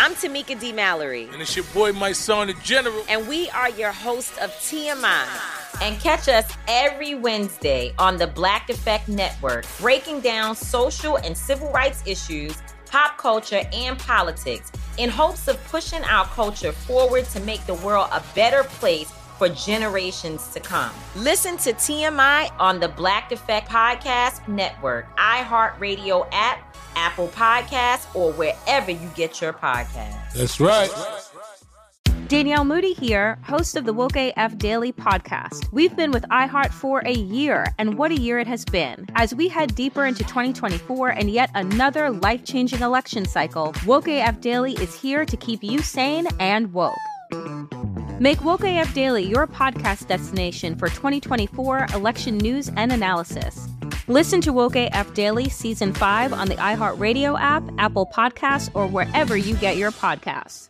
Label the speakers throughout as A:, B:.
A: I'm Tamika D. Mallory.
B: And it's your boy, my son, the General.
A: And we are your hosts of TMI. And catch us every Wednesday on the Black Effect Network, breaking down social and civil rights issues, pop culture, and politics in hopes of pushing our culture forward to make the world a better place for generations to come. Listen to TMI on the Black Effect Podcast Network, iHeartRadio app, Apple Podcasts, or wherever you get your podcasts.
B: That's right.
C: Danielle Moody here, host of the Woke AF Daily podcast. We've been with iHeart for a year, and what a year it has been. As we head deeper into 2024 and yet another life-changing election cycle, Woke AF Daily is here to keep you sane and woke. Make Woke AF Daily your podcast destination for 2024 election news and analysis. Listen to Woke AF Daily Season 5 on the iHeartRadio app, Apple Podcasts, or wherever you get your podcasts.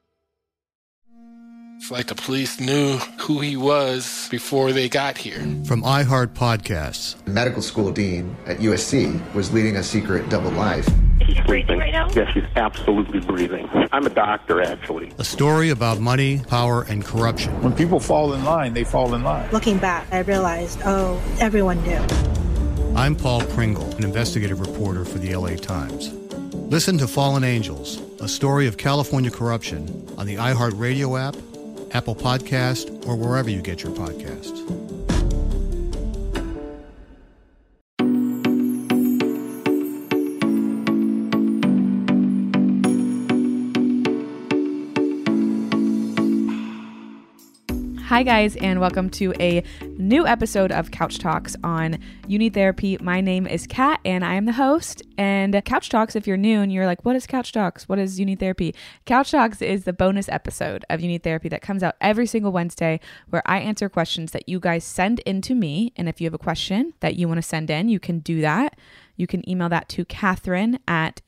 D: It's like the police knew who he was before they got here.
E: From iHeart Podcasts.
F: The medical school dean at USC was leading a secret double life.
G: He's breathing right now? Yes, he's absolutely breathing. I'm a doctor, actually.
E: A story about money, power, and corruption.
H: When people fall in line, they fall in line.
I: Looking back, I realized, everyone knew.
E: I'm Paul Pringle, an investigative reporter for the LA Times. Listen to Fallen Angels, a story of California corruption on the iHeartRadio app, Apple Podcast, or wherever you get your podcasts.
J: Hi guys, and welcome to a new episode of Couch Talks on You Need Therapy. My name is Kat, and I am the host. And Couch Talks, if you're new and you're like, what is Couch Talks? What is You Need Therapy? Couch Talks is the bonus episode of You Need Therapy that comes out every single Wednesday, where I answer questions that you guys send in to me. And if you have a question that you want to send in, you can do that. You can email that to Catherine at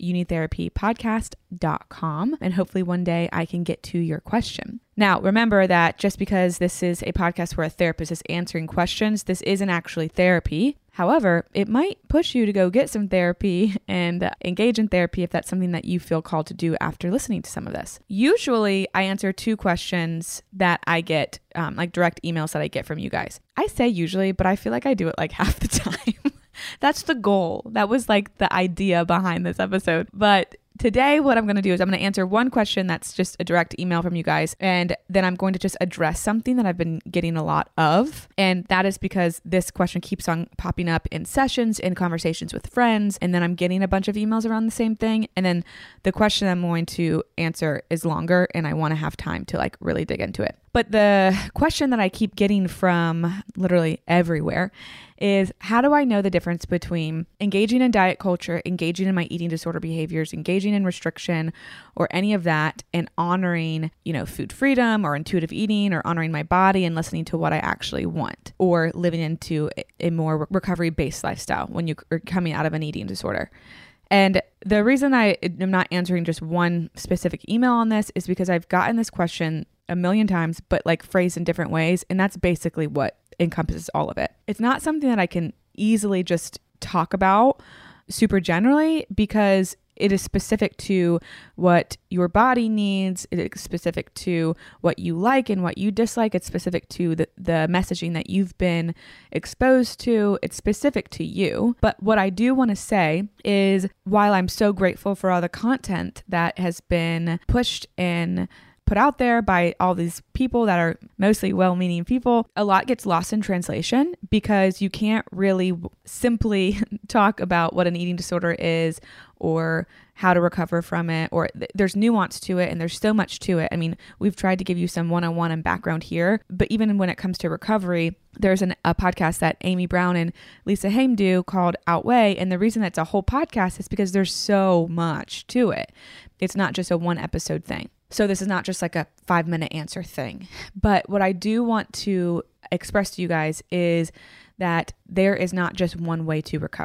J: youneedtherapypodcast.com. And hopefully one day I can get to your question. Now, remember that just because this is a podcast where a therapist is answering questions, this isn't actually therapy. However, it might push you to go get some therapy and engage in therapy if that's something that you feel called to do after listening to some of this. Usually, I answer 2 questions that I get, like direct emails that I get from you guys. I say usually, but I feel like I do it like half the time. That's the goal. That was like the idea behind this episode. But today, what I'm going to do is I'm going to answer one question that's just a direct email from you guys. And then I'm going to just address something that I've been getting a lot of. And that is because this question keeps on popping up in sessions, in conversations with friends. And then I'm getting a bunch of emails around the same thing. And then the question I'm going to answer is longer, and I want to have time to like really dig into it. But the question that I keep getting from literally everywhere is, how do I know the difference between engaging in diet culture, engaging in my eating disorder behaviors, engaging in restriction, or any of that, and honoring, food freedom or intuitive eating, or honoring my body and listening to what I actually want, or living into a more recovery-based lifestyle when you are coming out of an eating disorder? And the reason I am not answering just one specific email on this is because I've gotten this question a million times, but like phrased in different ways. And that's basically what encompasses all of it. It's not something that I can easily just talk about super generally, because it is specific to what your body needs. It is specific to what you like and what you dislike. It's specific to the messaging that you've been exposed to. It's specific to you. But what I do want to say is, while I'm so grateful for all the content that has been pushed and put out there by all these people that are mostly well-meaning people, a lot gets lost in translation, because you can't really simply talk about what an eating disorder is or how to recover from it, or there's nuance to it, and there's so much to it. I mean, we've tried to give you some one-on-one and background here, but even when it comes to recovery, there's a podcast that Amy Brown and Lisa Haim do called Outweigh, and the reason that's a whole podcast is because there's so much to it. It's not just a one episode thing. So this is not just like a 5-minute answer thing. But what I do want to express to you guys is that there is not just one way to recover.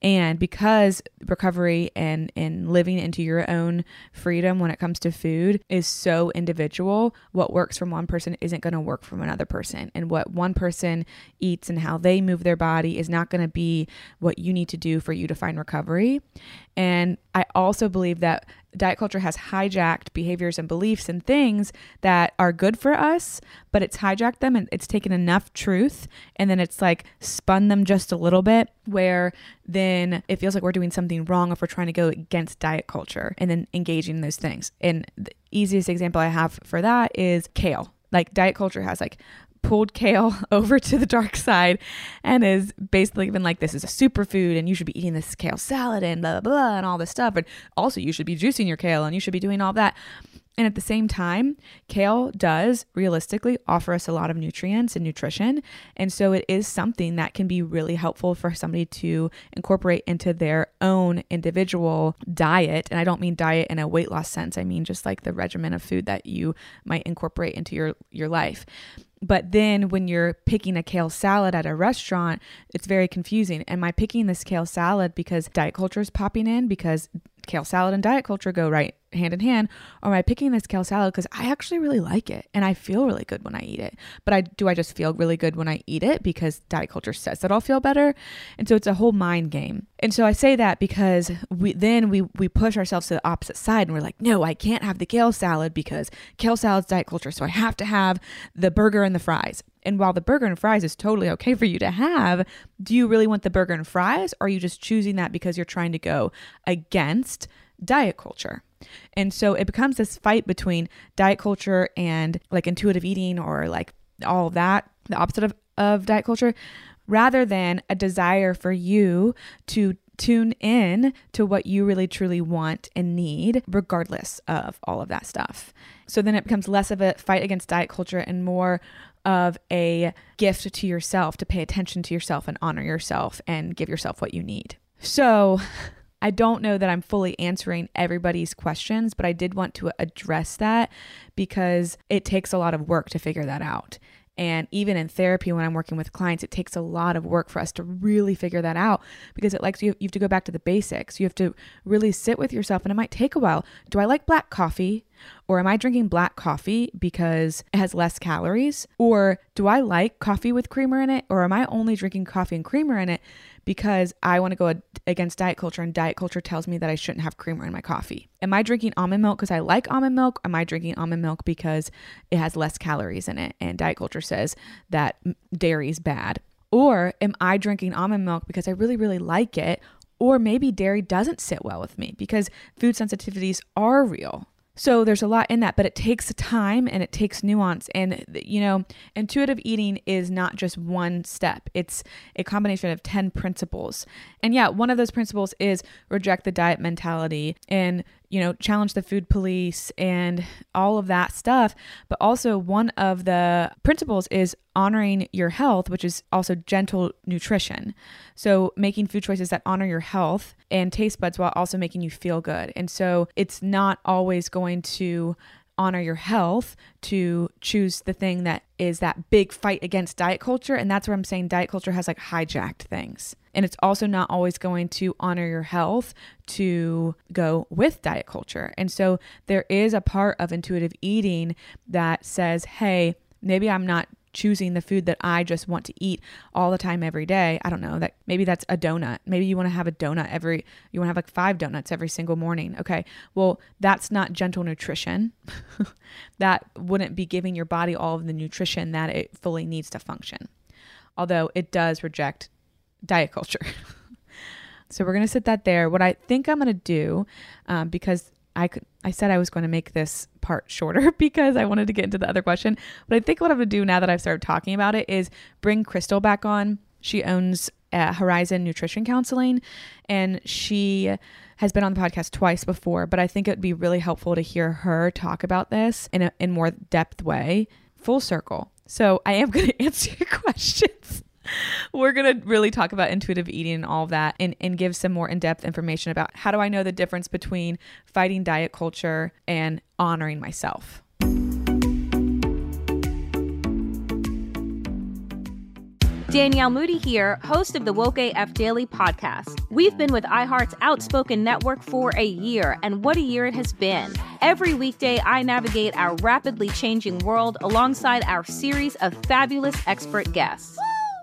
J: And because recovery and living into your own freedom when it comes to food is so individual, what works from one person isn't going to work from another person. And what one person eats and how they move their body is not going to be what you need to do for you to find recovery. And I also believe that diet culture has hijacked behaviors and beliefs and things that are good for us, but it's hijacked them and it's taken enough truth and then it's like spun them just a little bit where then it feels like we're doing something wrong if we're trying to go against diet culture and then engaging in those things. And the easiest example I have for that is kale. Like diet culture has like pulled kale over to the dark side and is basically been like, this is a superfood and you should be eating this kale salad and blah, blah, blah, and all this stuff. And also you should be juicing your kale and you should be doing all that. And at the same time, kale does realistically offer us a lot of nutrients and nutrition. And so it is something that can be really helpful for somebody to incorporate into their own individual diet. And I don't mean diet in a weight loss sense. I mean just like the regimen of food that you might incorporate into your life. But then when you're picking a kale salad at a restaurant, it's very confusing. Am I picking this kale salad because diet culture is popping in, because kale salad and diet culture go right hand in hand? Or am I picking this kale salad because I actually really like it and I feel really good when I eat it? But do I just feel really good when I eat it because diet culture says that I'll feel better? And so it's a whole mind game. And so I say that because we push ourselves to the opposite side and we're like, no, I can't have the kale salad because kale salad's diet culture. So I have to have the burger and the fries. And while the burger and fries is totally okay for you to have, do you really want the burger and fries? Or are you just choosing that because you're trying to go against diet culture? And so it becomes this fight between diet culture and like intuitive eating or like all of that, the opposite of diet culture, rather than a desire for you to tune in to what you really truly want and need, regardless of all of that stuff. So then it becomes less of a fight against diet culture and more of a gift to yourself, to pay attention to yourself and honor yourself and give yourself what you need. So I don't know that I'm fully answering everybody's questions, but I did want to address that because it takes a lot of work to figure that out. And even in therapy, when I'm working with clients, it takes a lot of work for us to really figure that out because you have to go back to the basics. You have to really sit with yourself, and it might take a while. Do I like black coffee? Or am I drinking black coffee because it has less calories? Or do I like coffee with creamer in it? Or am I only drinking coffee and creamer in it because I want to go against diet culture and diet culture tells me that I shouldn't have creamer in my coffee? Am I drinking almond milk because I like almond milk? Am I drinking almond milk because it has less calories in it and diet culture says that dairy is bad? Or am I drinking almond milk because I really, really like it? Or maybe dairy doesn't sit well with me because food sensitivities are real. So there's a lot in that, but it takes time and it takes nuance. And, intuitive eating is not just one step. It's a combination of 10 principles. And yeah, one of those principles is reject the diet mentality and, challenge the food police and all of that stuff. But also one of the principles is honoring your health, which is also gentle nutrition. So making food choices that honor your health and taste buds while also making you feel good. And so it's not always going to honor your health to choose the thing that is that big fight against diet culture. And that's where I'm saying diet culture has like hijacked things. And it's also not always going to honor your health to go with diet culture. And so there is a part of intuitive eating that says, hey, maybe I'm not choosing the food that I just want to eat all the time every day. I don't know, that maybe that's a donut. Maybe you want to have a donut you want to have like 5 donuts every single morning. Okay. Well, that's not gentle nutrition. That wouldn't be giving your body all of the nutrition that it fully needs to function. Although it does reject diet culture. So we're going to sit that there. What I think I'm going to do, because I said I was going to make this part shorter because I wanted to get into the other question. But I think what I'm going to do now that I've started talking about it is bring Crystal back on. She owns Horizon Nutrition Counseling, and she has been on the podcast twice before. But I think it would be really helpful to hear her talk about this in a more depth way, full circle. So I am going to answer your questions. We're going to really talk about intuitive eating and all of that and give some more in-depth information about how do I know the difference between fighting diet culture and honoring myself.
C: Danielle Moody here, host of the Woke AF Daily podcast. We've been with iHeart's Outspoken Network for a year, and what a year it has been. Every weekday, I navigate our rapidly changing world alongside our series of fabulous expert guests.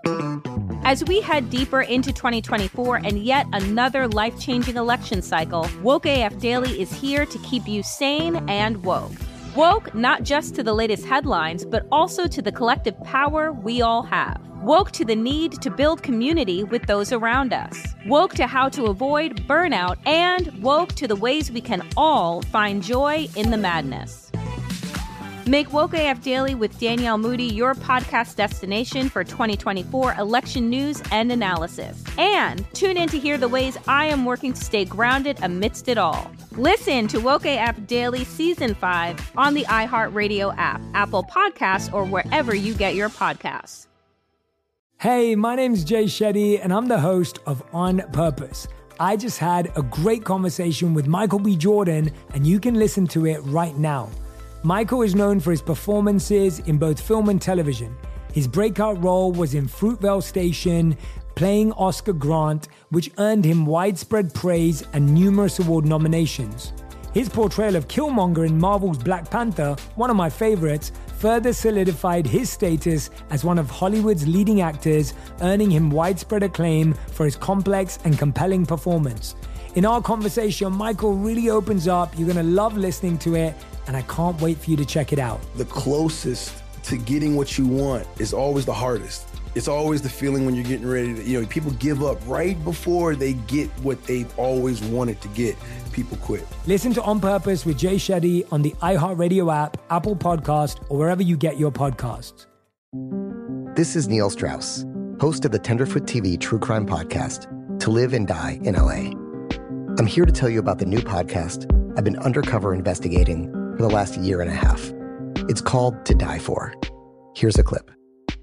C: As we head deeper into 2024 and yet another life-changing election cycle, Woke AF Daily is here to keep you sane and woke. Woke not just to the latest headlines, but also to the collective power we all have. Woke to the need to build community with those around us. Woke to how to avoid burnout, and woke to the ways we can all find joy in the madness. Make Woke AF Daily with Danielle Moody your podcast destination for 2024 election news and analysis. And tune in to hear the ways I am working to stay grounded amidst it all. Listen to Woke AF Daily Season 5 on the iHeartRadio app, Apple Podcasts, or wherever you get your podcasts.
K: Hey, my name's Jay Shetty, and I'm the host of On Purpose. I just had a great conversation with Michael B. Jordan, and you can listen to it right now. Michael is known for his performances in both film and television. His breakout role was in Fruitvale Station, playing Oscar Grant, which earned him widespread praise and numerous award nominations. His portrayal of Killmonger in Marvel's Black Panther, one of my favorites, further solidified his status as one of Hollywood's leading actors, earning him widespread acclaim for his complex and compelling performance. In our conversation, Michael really opens up. You're going to love listening to it, and I can't wait for you to check it out.
L: The closest to getting what you want is always the hardest. It's always the feeling when you're getting ready to, people give up right before they get what they've always wanted to get. People quit.
K: Listen to On Purpose with Jay Shetty on the iHeartRadio app, Apple Podcast, or wherever you get your podcasts.
M: This is Neil Strauss, host of the Tenderfoot TV true crime podcast, To Live and Die in LA. I'm here to tell you about the new podcast I've been undercover investigating for the last year and a half. It's called To Die For. Here's a clip.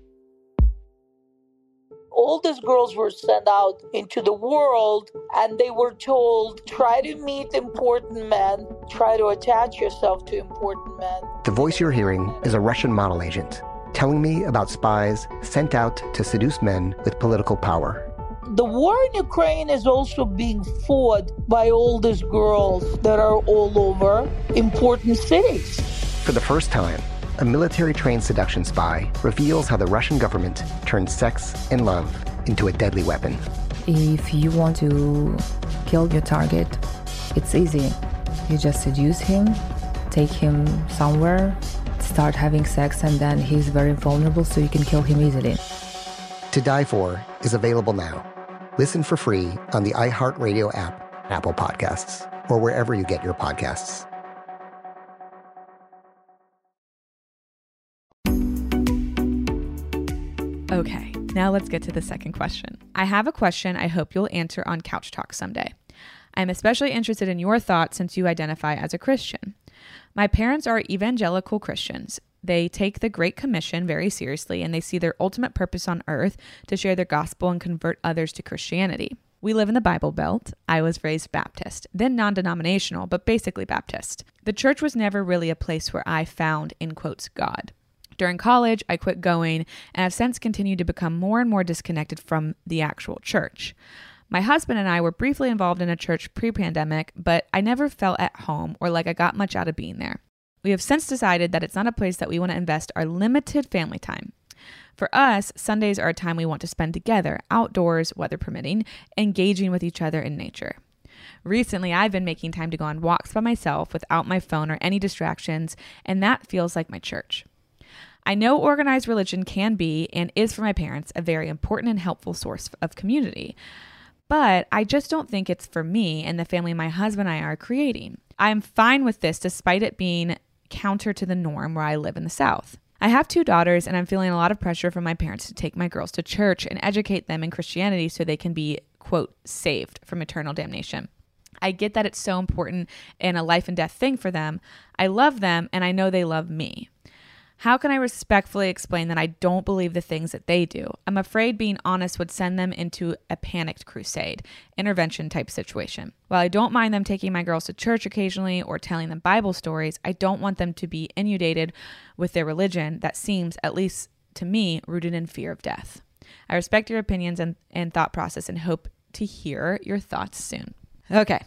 N: All these girls were sent out into the world and they were told, try to meet important men, try to attach yourself to important men.
M: The voice you're hearing is a Russian model agent telling me about spies sent out to seduce men with political power.
N: The war in Ukraine is also being fought by all these girls that are all over important cities.
M: For the first time, a military-trained seduction spy reveals how the Russian government turned sex and love into a deadly weapon.
O: If you want to kill your target, it's easy. You just seduce him, take him somewhere, start having sex, and then he's very vulnerable, so you can kill him easily.
M: To Die For is available now. Listen for free on the iHeartRadio app, Apple Podcasts, or wherever you get your podcasts.
J: Okay, now let's get to the second question. I have a question I hope you'll answer on Couch Talk someday. I'm especially interested in your thoughts since you identify as a Christian. My parents are evangelical Christians. They take the Great Commission very seriously, and they see their ultimate purpose on earth to share their gospel and convert others to Christianity. We live in the Bible Belt. I was raised Baptist, then non-denominational, but basically Baptist. The church was never really a place where I found, in quotes, God. During college, I quit going and have since continued to become more and more disconnected from the actual church. My husband and I were briefly involved in a church pre-pandemic, but I never felt at home or like I got much out of being there. We have since decided that it's not a place that we want to invest our limited family time. For us, Sundays are a time we want to spend together, outdoors, weather permitting, engaging with each other in nature. Recently, I've been making time to go on walks by myself without my phone or any distractions, and that feels like my church. I know organized religion can be, and is for my parents, a very important and helpful source of community. But I just don't think it's for me and the family my husband and I are creating. I am fine with this despite it being counter to the norm where I live in the South. I have 2 daughters, and I'm feeling a lot of pressure from my parents to take my girls to church and educate them in Christianity so they can be, quote, saved from eternal damnation. I get that it's so important and a life and death thing for them. I love them, and I know they love me. How can I respectfully explain that I don't believe the things that they do? I'm afraid being honest would send them into a panicked crusade, intervention type situation. While I don't mind them taking my girls to church occasionally or telling them Bible stories, I don't want them to be inundated with their religion that seems, at least to me, rooted in fear of death. I respect your opinions and thought process and hope to hear your thoughts soon. Okay,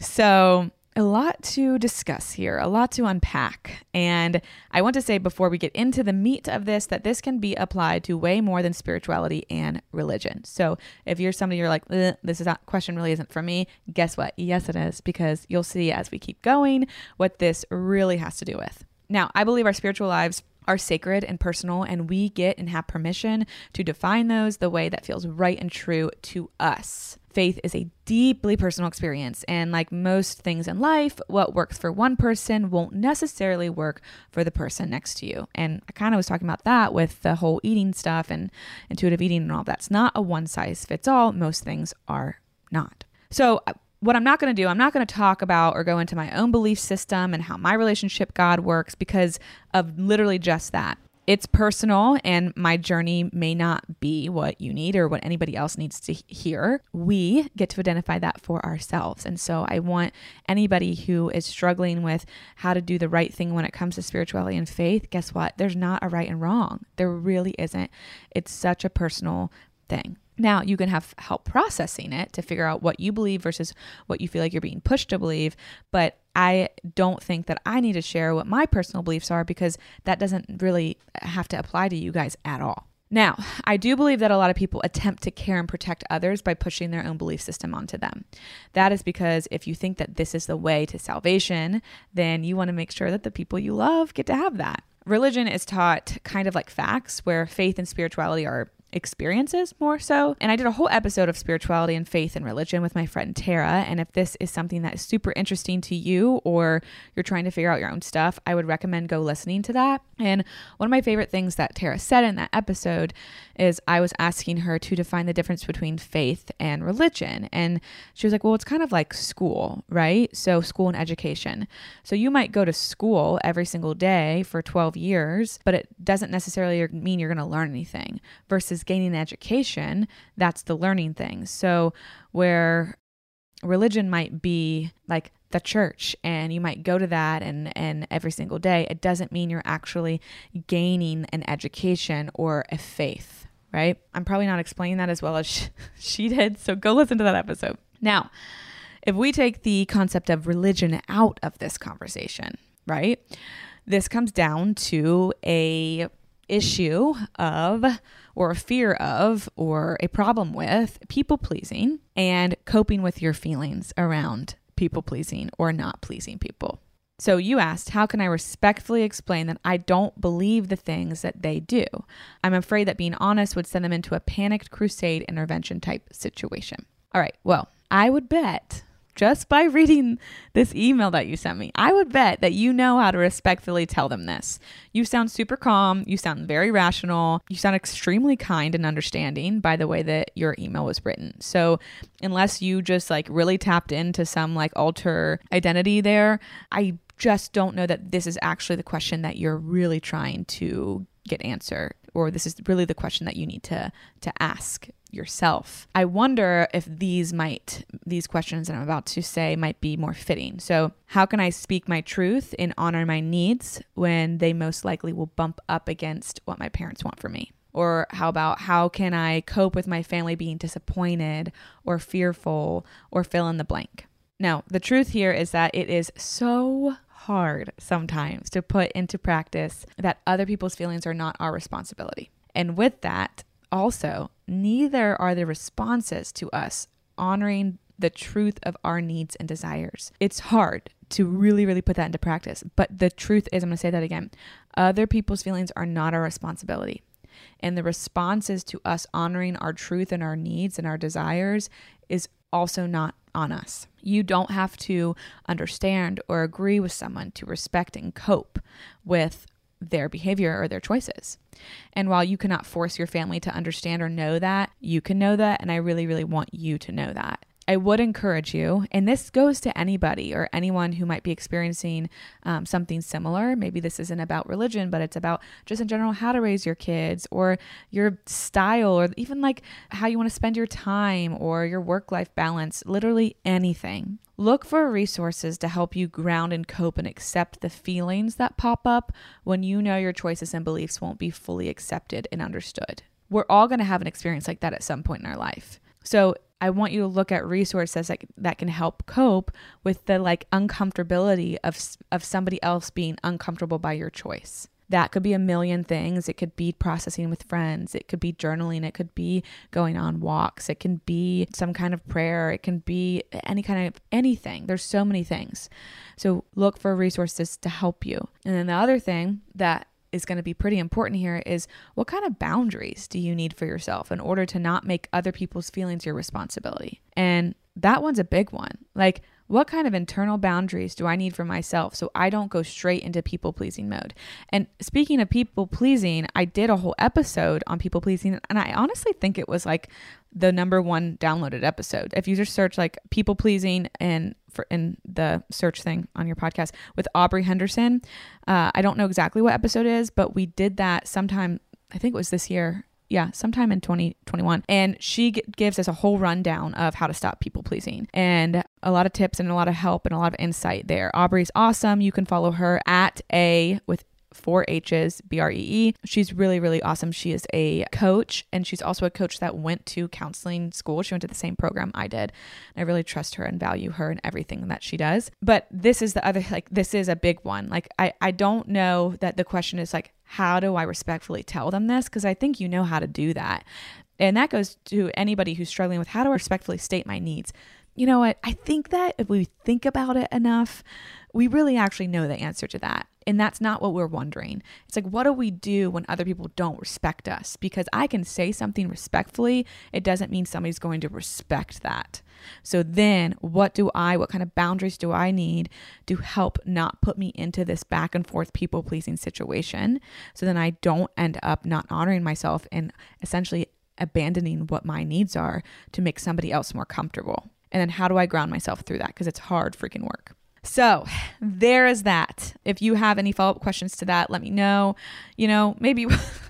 J: so a lot to discuss here, a lot to unpack. And I want to say before we get into the meat of this, that this can be applied to way more than spirituality and religion. So if you're somebody you're like, question really isn't for me, guess what? Yes, it is, because you'll see as we keep going what this really has to do with. Now, I believe our spiritual lives are sacred and personal, and we get and have permission to define those the way that feels right and true to us. Faith is a deeply personal experience, and like most things in life, what works for one person won't necessarily work for the person next to you. And I kind of was talking about that with the whole eating stuff and intuitive eating and all that. It's not a one size fits all. Most things are not. So what I'm not going to do, I'm not going to talk about or go into my own belief system and how my relationship God works, because of literally just that. It's personal, and my journey may not be what you need or what anybody else needs to hear. We get to identify that for ourselves. And so I want anybody who is struggling with how to do the right thing when it comes to spirituality and faith, guess what? There's not a right and wrong. There really isn't. It's such a personal thing. Now, you can have help processing it to figure out what you believe versus what you feel like you're being pushed to believe. But I don't think that I need to share what my personal beliefs are, because that doesn't really have to apply to you guys at all. Now, I do believe that a lot of people attempt to care and protect others by pushing their own belief system onto them. That is because if you think that this is the way to salvation, then you want to make sure that the people you love get to have that. Religion is taught kind of like facts, where faith and spirituality are experiences more so. And I did a whole episode of spirituality and faith and religion with my friend Tara. And if this is something that is super interesting to you, or you're trying to figure out your own stuff, I would recommend go listening to that. And one of my favorite things that Tara said in that episode is I was asking her to define the difference between faith and religion. And she was like, well, it's kind of like school, right? So school and education. So you might go to school every single day for 12 years, but it doesn't necessarily mean you're going to learn anything, versus gaining an education, that's the learning thing. So where religion might be like the church, and you might go to that and every single day, it doesn't mean you're actually gaining an education or a faith, right? I'm probably not explaining that as well as she did, so go listen to that episode. Now, if we take the concept of religion out of this conversation, right? This comes down to a issue of, or a fear of, or a problem with people pleasing and coping with your feelings around people pleasing or not pleasing people. So you asked, how can I respectfully explain that I don't believe the things that they do? I'm afraid that being honest would send them into a panicked crusade intervention type situation. All right, well, I would bet, just by reading this email that you sent me, I would bet that you know how to respectfully tell them this. You sound super calm. You sound very rational. You sound extremely kind and understanding by the way that your email was written. So unless you just like really tapped into some like alter identity there, I just don't know that this is actually the question that you're really trying to get answered, or this is really the question that you need to ask yourself. I wonder if these questions that I'm about to say might be more fitting. So how can I speak my truth and honor my needs when they most likely will bump up against what my parents want for me? Or how about how can I cope with my family being disappointed or fearful or fill in the blank? Now, the truth here is that it is so hard sometimes to put into practice that other people's feelings are not our responsibility. And with that, also, neither are the responses to us honoring the truth of our needs and desires. It's hard to really, really put that into practice. But the truth is, I'm going to say that again, other people's feelings are not our responsibility. And the responses to us honoring our truth and our needs and our desires is also not on us. You don't have to understand or agree with someone to respect and cope with their behavior or their choices. And while you cannot force your family to understand or know that, you can know that. And I really, really want you to know that. I would encourage you, and this goes to anybody or anyone who might be experiencing something similar. Maybe this isn't about religion, but it's about just in general how to raise your kids or your style or even like how you want to spend your time or your work-life balance, literally anything. Look for resources to help you ground and cope and accept the feelings that pop up when you know your choices and beliefs won't be fully accepted and understood. we're all going to have an experience like that at some point in our life. So I want you to look at resources that can help cope with the like uncomfortability of somebody else being uncomfortable by your choice. That could be a million things. It could be processing with friends. It could be journaling. It could be going on walks. It can be some kind of prayer. It can be any kind of anything. There's so many things. So look for resources to help you. And then the other thing that is going to be pretty important here is what kind of boundaries do you need for yourself in order to not make other people's feelings your responsibility? And that one's a big one. Like, what kind of internal boundaries do I need for myself so I don't go straight into people-pleasing mode? And speaking of people-pleasing, I did a whole episode on people-pleasing, and I honestly think it was like the #1 downloaded episode. If you just search like people-pleasing in the search thing on your podcast with Aubrey Henderson, I don't know exactly what episode it is, but we did that sometime, I think it was this year. Yeah, sometime in 2021. And she gives us a whole rundown of how to stop people pleasing and a lot of tips and a lot of help and a lot of insight there. Aubrey's awesome. You can follow her at with 4 H's, BREE. She's really, really awesome. She is a coach, and she's also a coach that went to counseling school. She went to the same program I did. I really trust her and value her and everything that she does. But this is the other, like, this is a big one. Like, I don't know that the question is like, how do I respectfully tell them this? Because I think you know how to do that. And that goes to anybody who's struggling with how do I respectfully state my needs? You know what? I think that if we think about it enough, we really actually know the answer to that. And that's not what we're wondering. It's like, what do we do when other people don't respect us? Because I can say something respectfully. It doesn't mean somebody's going to respect that. So then what kind of boundaries do I need to help not put me into this back and forth people pleasing situation? So then I don't end up not honoring myself and essentially abandoning what my needs are to make somebody else more comfortable. And then how do I ground myself through that? Because it's hard freaking work. So there is that. If you have any follow-up questions to that, let me know. You know, maybe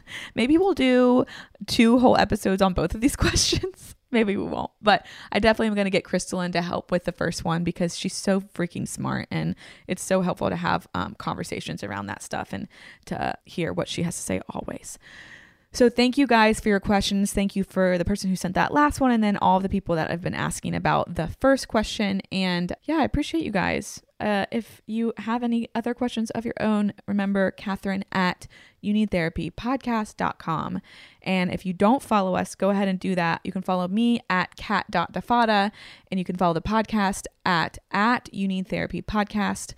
J: we'll do 2 whole episodes on both of these questions. Maybe we won't, but I definitely am going to get Crystal in to help with the first one because she's so freaking smart, and it's so helpful to have conversations around that stuff and to hear what she has to say always. So thank you guys for your questions. Thank you for the person who sent that last one, and then all the people that have been asking about the first question. And yeah, I appreciate you guys. If you have any other questions of your own, remember Catherine at youneedtherapypodcast.com. And if you don't follow us, go ahead and do that. You can follow me at cat.defada, and you can follow the podcast at youneedtherapypodcast.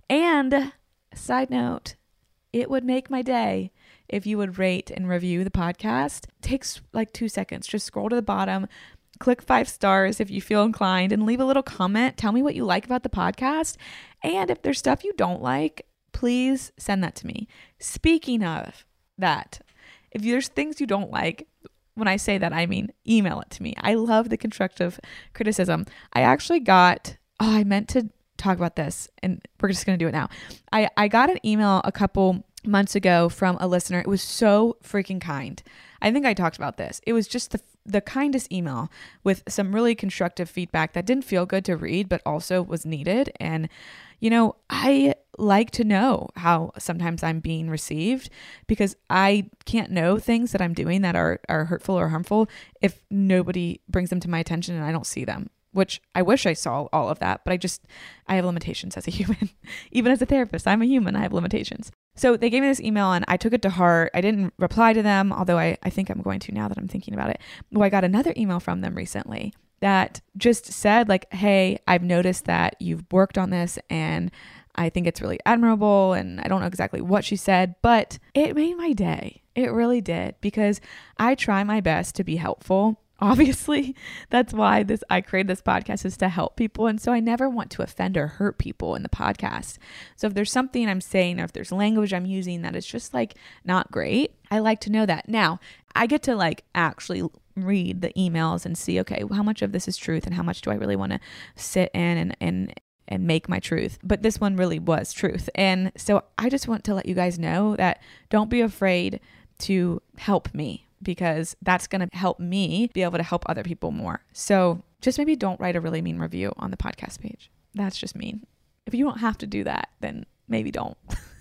J: And side note, it would make my day if you would rate and review the podcast. It takes like 2 seconds. Just scroll to the bottom, click 5 stars if you feel inclined, and leave a little comment. Tell me what you like about the podcast. And if there's stuff you don't like, please send that to me. Speaking of that, if there's things you don't like, when I say that, I mean email it to me. I love the constructive criticism. I actually got, I meant to talk about this, and we're just going to do it now. I got an email a couple months ago from a listener. It was so freaking kind. I think I talked about this. It was just the kindest email with some really constructive feedback that didn't feel good to read, but also was needed. And, you know, I like to know how sometimes I'm being received, because I can't know things that I'm doing that are hurtful or harmful if nobody brings them to my attention and I don't see them. Which I wish I saw all of that, but I have limitations as a human. Even as a therapist, I'm a human, I have limitations. So they gave me this email and I took it to heart. I didn't reply to them, although I think I'm going to now that I'm thinking about it. Well, I got another email from them recently that just said like, hey, I've noticed that you've worked on this and I think it's really admirable. And I don't know exactly what she said, but it made my day. It really did, because I try my best to be helpful. Obviously, that's why I created this podcast, is to help people. And so I never want to offend or hurt people in the podcast. So if there's something I'm saying, or if there's language I'm using that is just like not great, I like to know that. Now, I get to like actually read the emails and see, okay, how much of this is truth and how much do I really want to sit in and make my truth. But this one really was truth. And so I just want to let you guys know that don't be afraid to help me, because that's going to help me be able to help other people more. So just maybe don't write a really mean review on the podcast page. That's just mean. If you don't have to do that, then maybe don't.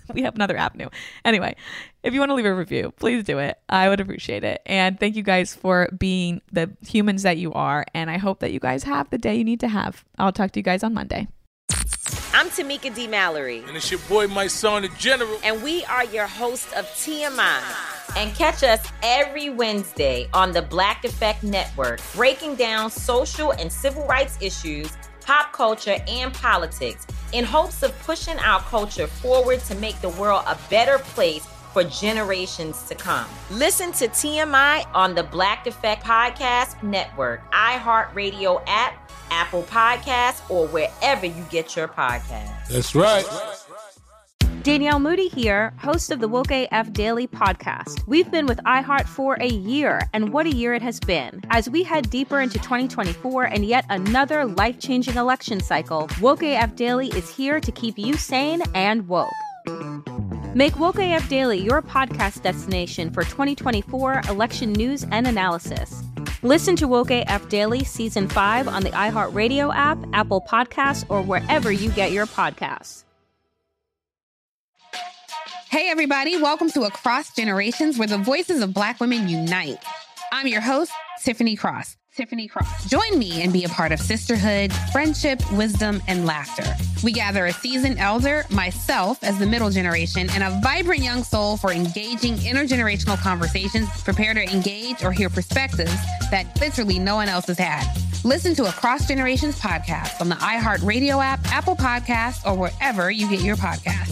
J: We have another avenue. Anyway, if you want to leave a review, please do it. I would appreciate it. And thank you guys for being the humans that you are. And I hope that you guys have the day you need to have. I'll talk to you guys on Monday.
A: I'm Tamika D. Mallory.
B: And it's your boy, my son, the General.
A: And we are your hosts of TMI. And catch us every Wednesday on the Black Effect Network, breaking down social and civil rights issues, pop culture, and politics in hopes of pushing our culture forward to make the world a better place for generations to come. Listen to TMI on the Black Effect Podcast Network, iHeartRadio app, Apple Podcasts, or wherever you get your podcasts.
B: That's right.
C: Danielle Moody here, host of the Woke AF Daily podcast. We've been with iHeart for a year, and what a year it has been. As we head deeper into 2024 and yet another life-changing election cycle, Woke AF Daily is here to keep you sane and woke. Make Woke AF Daily your podcast destination for 2024 election news and analysis. Listen to Woke AF Daily Season 5 on the iHeartRadio app, Apple Podcasts, or wherever you get your podcasts.
P: Hey, everybody. Welcome to Across Generations, where the voices of Black women unite. I'm your host, Tiffany Cross. Join me and be a part of sisterhood, friendship, wisdom, and laughter. We gather a seasoned elder, myself as the middle generation, and a vibrant young soul for engaging intergenerational conversations. Prepare to engage or hear perspectives that literally no one else has had. Listen to Across Generations podcast on the iHeartRadio app, Apple Podcasts, or wherever you get your podcasts.